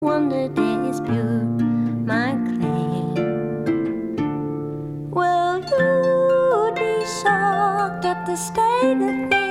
wonder dispute my claim. Will you be shocked at the state of things?